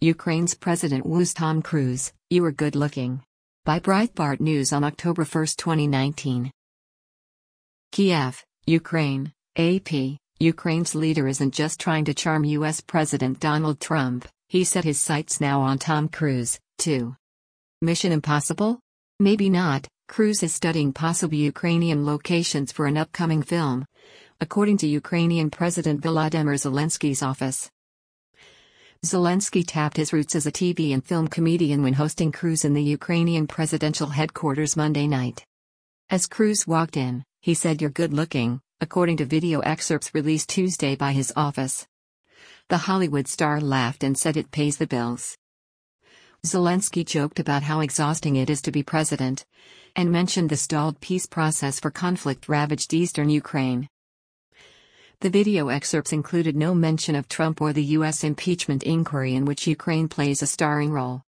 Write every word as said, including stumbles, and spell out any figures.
Ukraine's president woos Tom Cruise, "You were good looking." By Breitbart News on October first, twenty nineteen. Kiev, Ukraine, A P. Ukraine's leader isn't just trying to charm U S President Donald Trump, he set his sights now on Tom Cruise, too. Mission impossible? Maybe not. Cruise is studying possible Ukrainian locations for an upcoming film, according to Ukrainian President Volodymyr Zelensky's office. Zelensky tapped his roots as a T V and film comedian when hosting Cruise in the Ukrainian presidential headquarters Monday night. As Cruise walked in, he said, "You're good looking," according to video excerpts released Tuesday by his office. The Hollywood star laughed and said it pays the bills. Zelensky joked about how exhausting it is to be president, and mentioned the stalled peace process for conflict-ravaged eastern Ukraine. The video excerpts included no mention of Trump or the U S impeachment inquiry in which Ukraine plays a starring role.